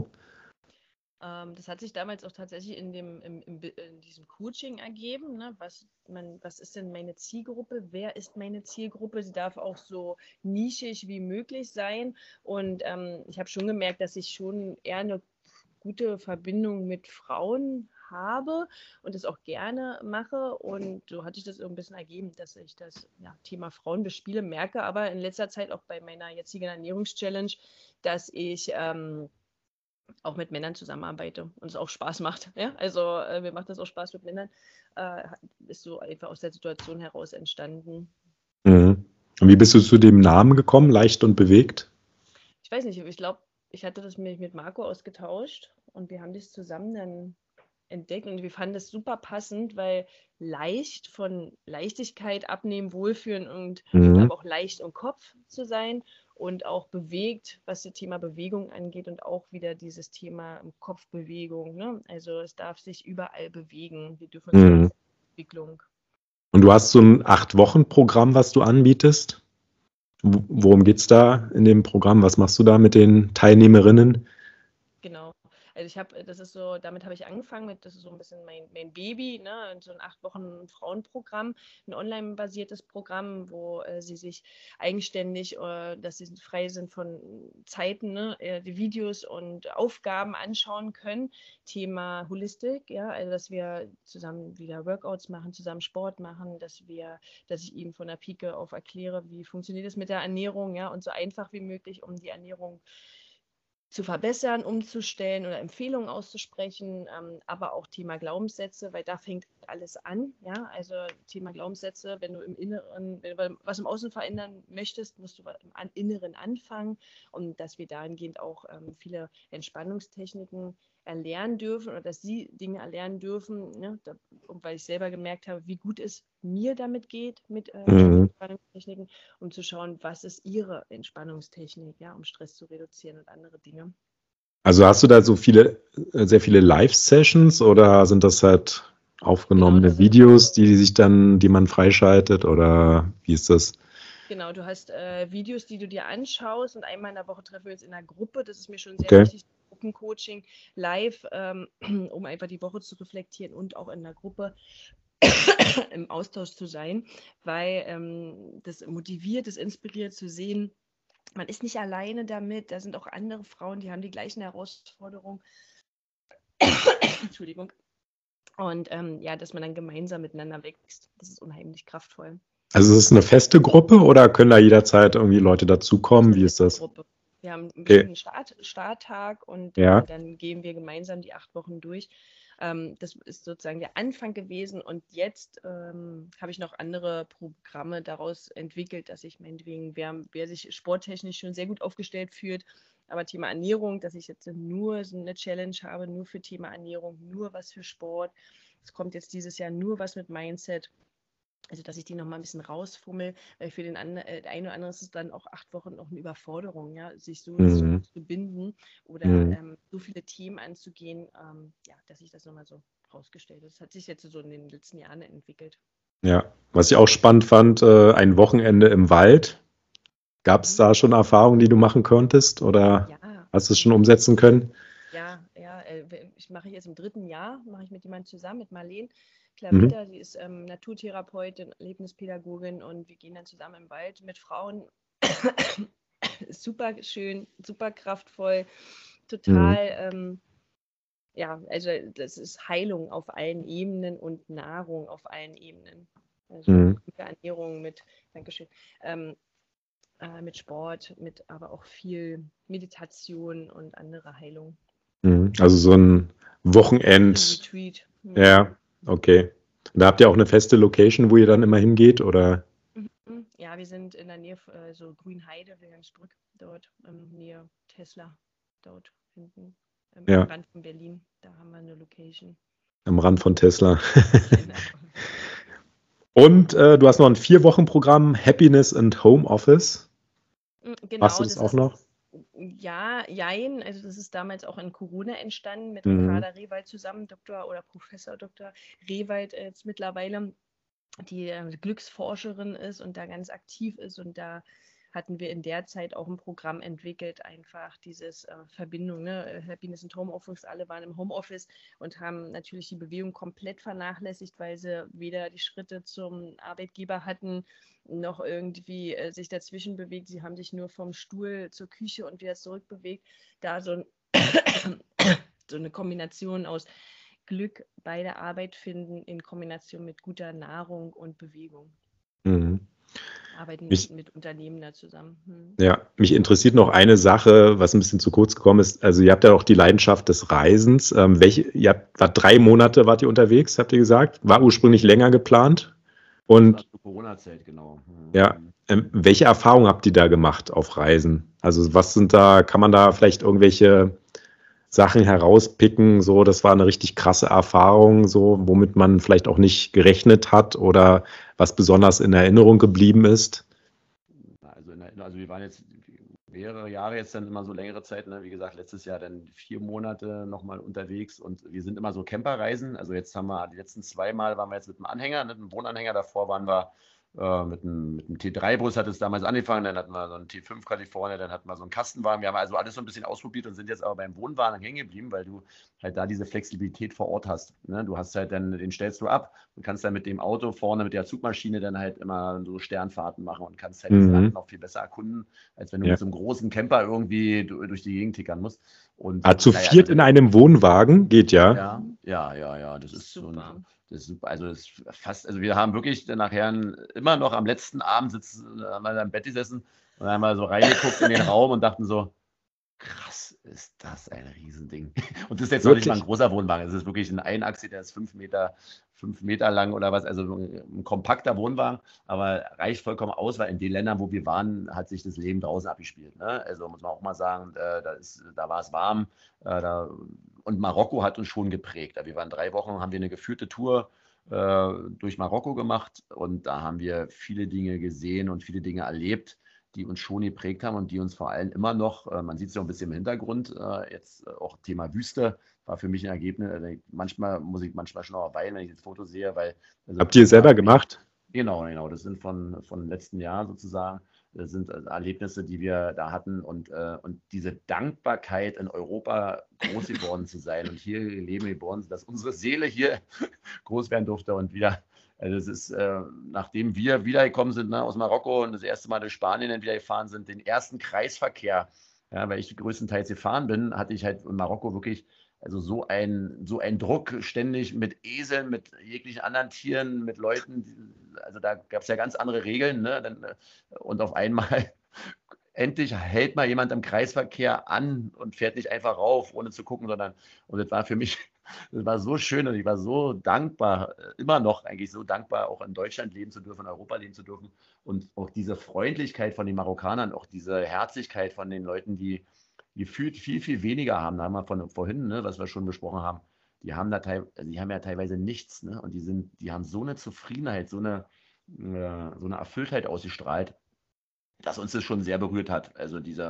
Speaker 2: Ähm, das hat sich damals auch tatsächlich in, dem, im, im, in diesem Coaching ergeben. Ne? Was, man, was ist denn meine Zielgruppe? Wer ist meine Zielgruppe? Sie darf auch so nischig wie möglich sein. Und ähm, ich habe schon gemerkt, dass ich schon eher eine gute Verbindung mit Frauen habe und das auch gerne mache. Und so hat sich das so ein bisschen ergeben, dass ich das ja, Thema Frauen bespiele, merke aber in letzter Zeit auch bei meiner jetzigen Ernährungschallenge, dass ich ähm, auch mit Männern zusammenarbeite und es auch Spaß macht. Ja? Also äh, mir macht das auch Spaß mit Männern. Äh, ist so einfach aus der Situation heraus entstanden.
Speaker 1: Mhm. Und wie bist du zu dem Namen gekommen, leicht und bewegt?
Speaker 2: Ich weiß nicht, ich glaube, ich hatte das mit, mit Marco ausgetauscht und wir haben das zusammen dann entdeckt und wir fanden das super passend, weil leicht von Leichtigkeit, Abnehmen, Wohlfühlen und
Speaker 1: Mhm.
Speaker 2: ich glaube auch leicht im Kopf zu sein und auch bewegt, was das Thema Bewegung angeht und auch wieder dieses Thema Kopfbewegung. Ne? Also es darf sich überall bewegen. Wir dürfen uns
Speaker 1: Mhm.
Speaker 2: mhm. Entwicklung.
Speaker 1: Und du hast so ein Acht-Wochen-Programm, was du anbietest. W- Worum geht es da in dem Programm? Was machst du da mit den Teilnehmerinnen?
Speaker 2: Genau. Also ich habe, das ist so, damit habe ich angefangen mit, das ist so ein bisschen mein, mein Baby, ne, so ein acht Wochen Frauenprogramm, ein online-basiertes Programm, wo äh, sie sich eigenständig, äh, dass sie frei sind von Zeiten, ne, äh, die Videos und Aufgaben anschauen können. Thema Holistik, ja, also dass wir zusammen wieder Workouts machen, zusammen Sport machen, dass wir, dass ich ihnen von der Pike auf erkläre, wie funktioniert es mit der Ernährung, ja, und so einfach wie möglich, um die Ernährung zu verbessern, umzustellen oder Empfehlungen auszusprechen, ähm, aber auch Thema Glaubenssätze, weil da fängt alles an. Ja, also Thema Glaubenssätze, wenn du im Inneren, wenn du was im Außen verändern möchtest, musst du im An Inneren anfangen und dass wir dahingehend auch ähm, viele Entspannungstechniken erlernen dürfen oder dass sie Dinge erlernen dürfen, ne? Da, und weil ich selber gemerkt habe, wie gut es mir damit geht mit äh,
Speaker 1: Mhm.
Speaker 2: Entspannungstechniken, um zu schauen, was ist ihre Entspannungstechnik, ja, um Stress zu reduzieren und andere Dinge.
Speaker 1: Also hast du da so viele, äh, sehr viele Live-Sessions oder sind das halt
Speaker 2: Genau,
Speaker 1: aufgenommene
Speaker 2: das sind
Speaker 1: Videos, die sich dann, die man freischaltet oder wie ist das?
Speaker 2: Genau, du hast äh, Videos, die du dir anschaust und einmal in der Woche treffen wir uns in einer Gruppe. Das ist mir schon sehr
Speaker 1: Okay.
Speaker 2: wichtig, Gruppencoaching live, ähm, um einfach die Woche zu reflektieren und auch in der Gruppe im Austausch zu sein, weil ähm, das motiviert, das inspiriert zu sehen, man ist nicht alleine damit, da sind auch andere Frauen, die haben die gleichen Herausforderungen. Entschuldigung. Und ähm, ja, dass man dann gemeinsam miteinander wächst, das ist unheimlich kraftvoll.
Speaker 1: Also ist es eine feste Gruppe oder können da jederzeit irgendwie Leute dazukommen? Wie ist das?
Speaker 2: Gruppe. Wir haben einen
Speaker 1: Okay.
Speaker 2: bestimmten Start, Starttag und
Speaker 1: Ja.
Speaker 2: äh, dann gehen wir gemeinsam die acht Wochen durch. Ähm, das ist sozusagen der Anfang gewesen und jetzt ähm, habe ich noch andere Programme daraus entwickelt, dass ich meinetwegen, wer, wer sich sporttechnisch schon sehr gut aufgestellt fühlt, aber Thema Ernährung, dass ich jetzt nur so eine Challenge habe, nur für Thema Ernährung, nur was für Sport. Es kommt jetzt dieses Jahr nur was mit Mindset. Also, dass ich die noch mal ein bisschen rausfummel, weil für den anderen, äh, der eine oder andere ist es dann auch acht Wochen noch eine Überforderung, ja, sich so zu,
Speaker 1: Mhm.
Speaker 2: zu binden oder
Speaker 1: Mhm.
Speaker 2: ähm, so viele Themen anzugehen, ähm, ja, dass ich das nochmal so rausgestellt habe. Das hat sich jetzt so in den letzten Jahren entwickelt.
Speaker 1: Ja. Was ich auch spannend fand, äh, ein Wochenende im Wald. Gab es
Speaker 2: Mhm.
Speaker 1: da schon Erfahrungen, die du machen konntest oder
Speaker 2: Ja,
Speaker 1: hast du es schon umsetzen können?
Speaker 2: ja, ja, äh, ich mache jetzt im dritten Jahr, mache ich mit jemandem zusammen, mit Marleen
Speaker 1: Mhm.
Speaker 2: Klavitter, die ist ähm, Naturtherapeutin, Erlebnispädagogin und wir gehen dann zusammen im Wald mit Frauen. Super schön, super kraftvoll,
Speaker 1: Mhm.
Speaker 2: total, ähm, ja, also das ist Heilung auf allen Ebenen und Nahrung auf allen Ebenen. Also
Speaker 1: Mhm.
Speaker 2: mit der Ernährung, mit, Dankeschön, ähm, äh, mit Sport, mit aber auch viel Meditation und andere Heilung.
Speaker 1: Mhm. Also so ein
Speaker 2: Ein
Speaker 1: Wochenend.
Speaker 2: Retreat. Hm.
Speaker 1: Ja, okay. Und da habt ihr auch eine feste Location, wo ihr dann immer hingeht, oder?
Speaker 2: Mhm. Ja, wir sind in der Nähe, äh, so Grünheide, Wilhelmsbrück, dort ähm, Nähe Tesla, dort hinten ähm, am
Speaker 1: Ja,
Speaker 2: Rand von Berlin. Da haben wir eine Location.
Speaker 1: am Rand von Tesla.
Speaker 2: Genau.
Speaker 1: Und äh, du hast noch ein Vier-Wochen-Programm, Happiness and Home Office.
Speaker 2: Mm,
Speaker 1: Machst
Speaker 2: Genau,
Speaker 1: du das
Speaker 2: das
Speaker 1: auch
Speaker 2: ist,
Speaker 1: noch?
Speaker 2: ja, jein, also das ist damals auch in Corona entstanden mit
Speaker 1: Mhm.
Speaker 2: Ricarda Rewald zusammen, Doktor oder Professor Doktor Rewald äh, jetzt mittlerweile, die äh, Glücksforscherin ist und da ganz aktiv ist und da hatten wir in der Zeit auch ein Programm entwickelt, einfach dieses äh, Verbindung, ne? Happiness and Homeoffice, alle waren im Homeoffice und haben natürlich die Bewegung komplett vernachlässigt, weil sie weder die Schritte zum Arbeitgeber hatten, noch irgendwie äh, sich dazwischen bewegt. Sie haben sich nur vom Stuhl zur Küche und wieder zurückbewegt. Da so, ein, so eine Kombination aus Glück bei der Arbeit finden in Kombination mit guter Nahrung und Bewegung.
Speaker 1: Mhm.
Speaker 2: Arbeiten
Speaker 1: Mich,
Speaker 2: mit Unternehmen da zusammen. Hm.
Speaker 1: ja, mich interessiert noch eine Sache, was ein bisschen zu kurz gekommen ist. Also ihr habt ja auch die Leidenschaft des Reisens. Ähm, welche, ihr habt, war drei Monate wart ihr unterwegs, habt ihr gesagt? War ursprünglich länger geplant.
Speaker 3: Das war
Speaker 1: Und
Speaker 3: zur Corona-Zeit, genau. Mhm.
Speaker 1: ja, ähm, welche Erfahrungen habt ihr da gemacht auf Reisen? Also was sind da, kann man da vielleicht irgendwelche Sachen herauspicken, so, das war eine richtig krasse Erfahrung, so, womit man vielleicht auch nicht gerechnet hat oder was besonders in Erinnerung geblieben ist?
Speaker 3: Also, in der, also wir waren jetzt mehrere Jahre jetzt dann immer so längere Zeit, ne? Wie gesagt, letztes Jahr dann vier Monate nochmal unterwegs und wir sind immer so Camperreisen. Also jetzt haben wir die letzten zwei Mal waren wir jetzt mit einem Anhänger, ne, einem Wohnanhänger, davor waren wir Äh, mit einem, mit einem T drei Bus hat es damals angefangen, dann hatten wir so einen T fünf California, dann hatten wir so einen Kastenwagen. Wir haben also alles so ein bisschen ausprobiert und sind jetzt aber beim Wohnwagen hängen geblieben, weil du halt da diese Flexibilität vor Ort hast. Ne? Du hast halt dann, den stellst du ab und kannst dann mit dem Auto vorne, mit der Zugmaschine dann halt immer so Sternfahrten machen und kannst halt
Speaker 1: Mhm.
Speaker 3: die Sachen noch viel besser erkunden, als wenn du
Speaker 1: Ja.
Speaker 3: mit so einem großen Camper irgendwie du- durch die Gegend tickern musst. Und
Speaker 1: Ah, zu
Speaker 3: naja,
Speaker 1: viert
Speaker 3: also
Speaker 1: in einem Wohnwagen geht ja.
Speaker 3: ja, ja, ja, ja, das ist so
Speaker 2: Super.
Speaker 3: ein, das ist super. Also das ist fast, also wir haben wirklich nachher immer noch am letzten Abend sitzen, haben wir da im Bett gesessen und dann haben wir so reingeguckt in den Raum und dachten so, krass, ist das ein Riesending. Und das ist jetzt noch nicht mal ein
Speaker 1: Wirklich?
Speaker 3: großer Wohnwagen. Es ist wirklich ein Einachse, der ist fünf Meter, fünf Meter lang oder was, also ein, ein kompakter Wohnwagen, aber reicht vollkommen aus, weil in den Ländern, wo wir waren, hat sich das Leben draußen abgespielt. Ne? Also muss man auch mal sagen, äh, da, ist, da war es warm. Äh, da, und Marokko hat uns schon geprägt. Wir waren drei Wochen, haben wir eine geführte Tour äh, durch Marokko gemacht und da haben wir viele Dinge gesehen und viele Dinge erlebt, die uns schon geprägt haben und die uns vor allem immer noch, äh, man sieht es ja ein bisschen im Hintergrund, äh, jetzt äh, auch Thema Wüste war für mich ein Ergebnis. Äh, manchmal muss ich manchmal schon noch weinen, wenn ich das Foto sehe, weil. Also,
Speaker 1: Habt ihr selber gemacht?
Speaker 3: Genau, genau. Das sind von, von letzten Jahr sozusagen. Das sind Erlebnisse, die wir da hatten und, äh, und diese Dankbarkeit in Europa groß geworden zu sein und hier leben geboren, dass unsere Seele hier groß werden durfte und wieder. Also es ist, äh, nachdem wir wiedergekommen sind, ne, aus Marokko und das erste Mal durch Spanien wieder gefahren sind, den ersten Kreisverkehr, ja, weil ich größtenteils gefahren bin, hatte ich halt in Marokko wirklich also so ein, so ein Druck ständig mit Eseln, mit jeglichen anderen Tieren, mit Leuten. die- Also da gab es ja ganz andere Regeln. Ne? Dann, äh, und auf einmal endlich hält mal jemand im Kreisverkehr an und fährt nicht einfach rauf, ohne zu gucken, sondern, und das war für mich, das war so schön und ich war so dankbar, äh, immer noch eigentlich so dankbar, auch in Deutschland leben zu dürfen, in Europa leben zu dürfen und auch diese Freundlichkeit von den Marokkanern, auch diese Herzlichkeit von den Leuten, die gefühlt viel, viel weniger haben. Da haben wir von vorhin, ne, was wir schon besprochen haben, die haben da teil, also die haben ja teilweise nichts, ne? Und die sind, die haben so eine Zufriedenheit, so eine, äh, so eine Erfülltheit ausgestrahlt, dass uns das schon sehr berührt hat, also dieser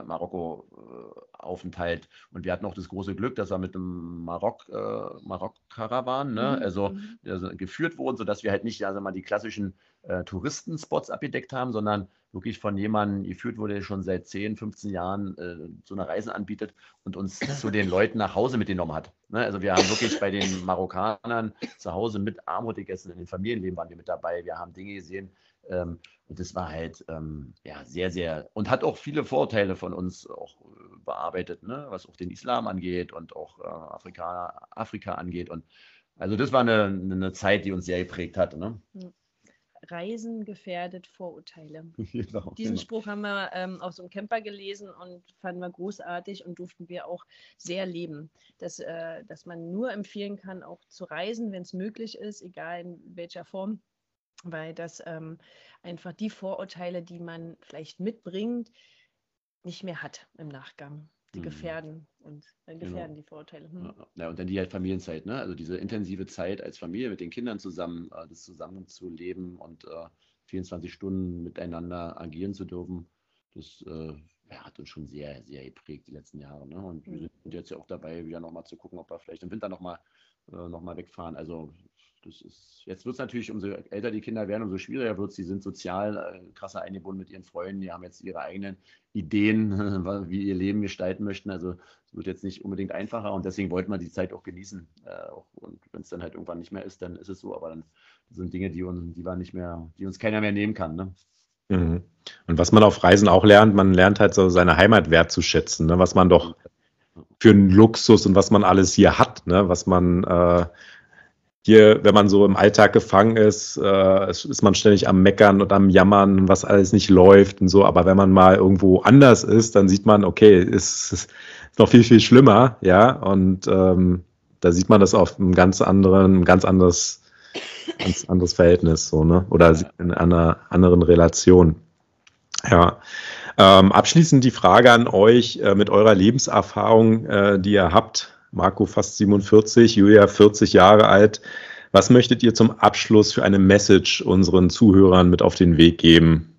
Speaker 3: Marokko-Aufenthalt. Und wir hatten auch das große Glück, dass wir mit dem Marok, äh, Marok-Karawan, ne,
Speaker 2: Mhm,
Speaker 3: also,
Speaker 2: mhm.
Speaker 3: also geführt wurden, sodass wir halt nicht also mal die klassischen äh, Touristenspots abgedeckt haben, sondern wirklich von jemandem geführt wurde, der schon seit zehn, fünfzehn Jahren äh, so eine Reisen anbietet und uns zu den Leuten nach Hause mitgenommen hat. Ne? Also wir haben wirklich bei den Marokkanern zu Hause mit Armut gegessen, in den Familienleben waren wir mit dabei, wir haben Dinge gesehen, ähm, und das war halt ähm, ja, sehr, sehr und hat auch viele Vorteile von uns auch äh, bearbeitet, ne? Was auch den Islam angeht und auch äh, Afrika, Afrika angeht. Und also das war eine, eine Zeit, die uns sehr geprägt hat. Ne?
Speaker 2: Reisen gefährdet Vorurteile.
Speaker 3: Genau,
Speaker 2: Diesen
Speaker 3: genau.
Speaker 2: Spruch haben wir ähm, auf so einem Camper gelesen und fanden wir großartig und durften wir auch sehr leben. Dass, äh, dass man nur empfehlen kann, auch zu reisen, wenn es möglich ist, egal in welcher Form, weil das ähm, einfach die Vorurteile, die man vielleicht mitbringt, nicht mehr hat im Nachgang. Die
Speaker 3: Mhm.
Speaker 2: gefährden und äh, gefährden die Vorurteile. Hm.
Speaker 3: Ja, ja, und dann die halt Familienzeit, ne? Also diese intensive Zeit als Familie mit den Kindern zusammen, äh, das zusammenzuleben und äh, vierundzwanzig Stunden miteinander agieren zu dürfen, das äh, ja, hat uns schon sehr, sehr geprägt die letzten Jahre. Ne? Und wir
Speaker 2: Mhm.
Speaker 3: sind jetzt ja auch dabei, wieder nochmal zu gucken, ob wir vielleicht im Winter nochmal äh, noch mal wegfahren. Also das ist, jetzt wird es natürlich, umso älter die Kinder werden, umso schwieriger wird es. Sie sind sozial äh, krasser eingebunden mit ihren Freunden, die haben jetzt ihre eigenen Ideen, wie ihr Leben gestalten möchten. Also es wird jetzt nicht unbedingt einfacher und deswegen wollten wir die Zeit auch genießen. Äh, auch, und wenn es dann halt irgendwann nicht mehr ist, dann ist es so. Aber dann das sind Dinge, die uns, die wir nicht mehr, die uns keiner mehr nehmen kann. Ne?
Speaker 1: Mhm. Und was man auf Reisen auch lernt, man lernt halt so seine Heimat wertzuschätzen, ne? Was man doch für einen Luxus und was man alles hier hat, ne? Was man äh, hier, wenn man so im Alltag gefangen ist, äh, ist man ständig am Meckern und am Jammern, was alles nicht läuft und so. Aber wenn man mal irgendwo anders ist, dann sieht man, okay, es ist noch viel, viel schlimmer, ja. Und ähm, da sieht man das auf einem ganz anderen, ein ganz anderes, ganz anderes Verhältnis, so, ne? Oder in einer anderen Relation. Ja. Ähm, abschließend die Frage an euch äh, mit eurer Lebenserfahrung, äh, die ihr habt. Marco fast siebenundvierzig, Julia vierzig Jahre alt. Was möchtet ihr zum Abschluss für eine Message unseren Zuhörern mit auf den Weg geben?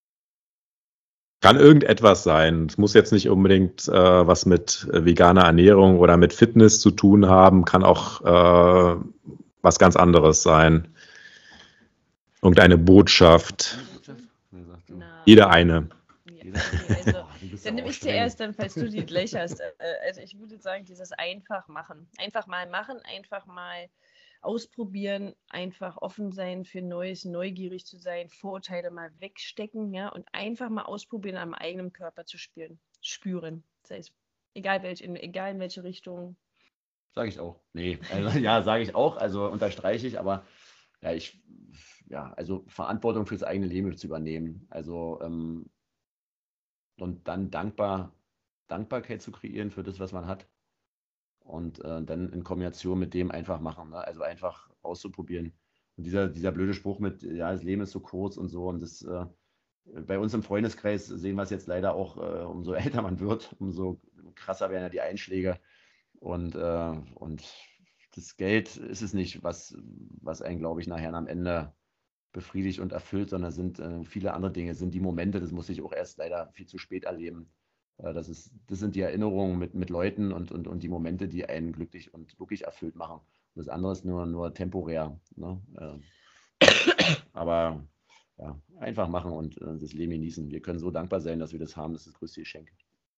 Speaker 1: Kann irgendetwas sein. Es muss jetzt nicht unbedingt äh, was mit äh, veganer Ernährung oder mit Fitness zu tun haben. Kann auch äh, was ganz anderes sein. Irgendeine Botschaft.
Speaker 2: Na,
Speaker 1: Jeder eine.
Speaker 2: ja, nee, also,
Speaker 3: Boah, du bist
Speaker 2: dann
Speaker 3: aber
Speaker 2: nehme
Speaker 3: auch
Speaker 2: ich
Speaker 3: streng.
Speaker 2: zuerst, dann, falls du die gleich hast. Äh, Also ich würde sagen, dieses einfach machen. Einfach mal machen, einfach mal ausprobieren, einfach offen sein für Neues, neugierig zu sein, Vorurteile mal wegstecken, ja, und einfach mal ausprobieren, am eigenen Körper zu spüren. Spüren. Das heißt, egal welch, in, egal in welche Richtung.
Speaker 3: Sage ich auch. Nee, also ja, sage ich auch, also unterstreiche ich, aber ja, ich, ja, also Verantwortung fürs eigene Leben zu übernehmen. Also ähm, und dann dankbar, Dankbarkeit zu kreieren für das, was man hat. Und äh, dann in Kombination mit dem einfach machen, ne? Also einfach auszuprobieren. Und dieser, dieser blöde Spruch mit, ja, das Leben ist so kurz und so. Und das äh, bei uns im Freundeskreis sehen wir es jetzt leider auch, äh, umso älter man wird, umso krasser werden ja die Einschläge. Und, äh, und das Geld ist es nicht, was, was einen, glaube ich, nachher am Ende befriedigt und erfüllt, sondern sind äh, viele andere Dinge, sind die Momente, das muss ich auch erst leider viel zu spät erleben. Äh, das ist, das sind die Erinnerungen mit, mit Leuten und, und, und die Momente, die einen glücklich und wirklich erfüllt machen. Und das andere ist nur, nur temporär. Ne? Äh, aber ja, einfach machen und äh, das Leben genießen. Wir können so dankbar sein, dass wir das haben. Das ist das größte Geschenk.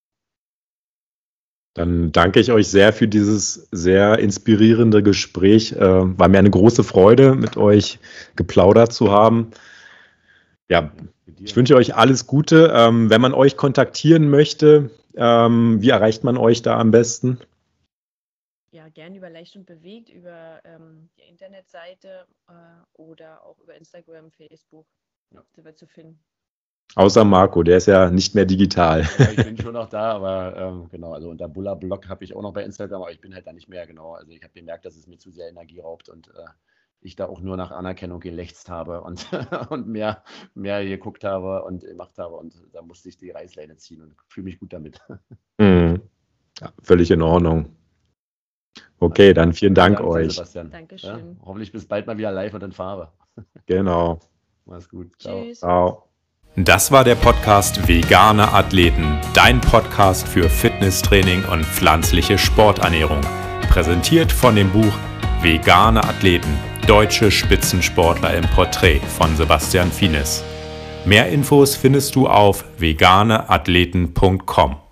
Speaker 1: Dann danke ich euch sehr für dieses sehr inspirierende Gespräch. Äh, war mir eine große Freude, mit euch geplaudert zu haben. Ja, ich wünsche euch alles Gute. Ähm, wenn man euch kontaktieren möchte, ähm, wie erreicht man euch da am besten?
Speaker 2: Ja, gern über Leicht und Bewegt, über ähm, die Internetseite äh, oder auch über Instagram, Facebook,
Speaker 3: Ja.
Speaker 2: sind wir zu finden.
Speaker 1: Außer Marco, der ist ja nicht mehr digital.
Speaker 3: Ja, ich bin schon noch da, aber ähm, genau, also unter Bulla Blog habe ich auch noch bei Instagram, aber ich bin halt da nicht mehr, genau. Also ich habe gemerkt, dass es mir zu sehr Energie raubt und äh, ich da auch nur nach Anerkennung gelächzt habe und, und mehr, mehr geguckt habe und gemacht habe und da musste ich die Reißleine ziehen und fühle mich gut damit.
Speaker 1: Mhm. Ja, völlig in Ordnung. Okay, dann vielen Dank
Speaker 3: Dank dir,
Speaker 1: euch.
Speaker 3: Sebastian. Ja,
Speaker 2: Dankeschön.
Speaker 3: hoffentlich bis bald mal wieder live und in Farbe.
Speaker 1: Genau.
Speaker 3: Mach's gut. Ciao.
Speaker 2: Tschüss.
Speaker 1: Ciao.
Speaker 4: Das war der Podcast Vegane Athleten, dein Podcast für Fitnesstraining und pflanzliche Sporternährung. Präsentiert von dem Buch Vegane Athleten, deutsche Spitzensportler im Porträt von Sebastian Finis. Mehr Infos findest du auf veganeathleten punkt com.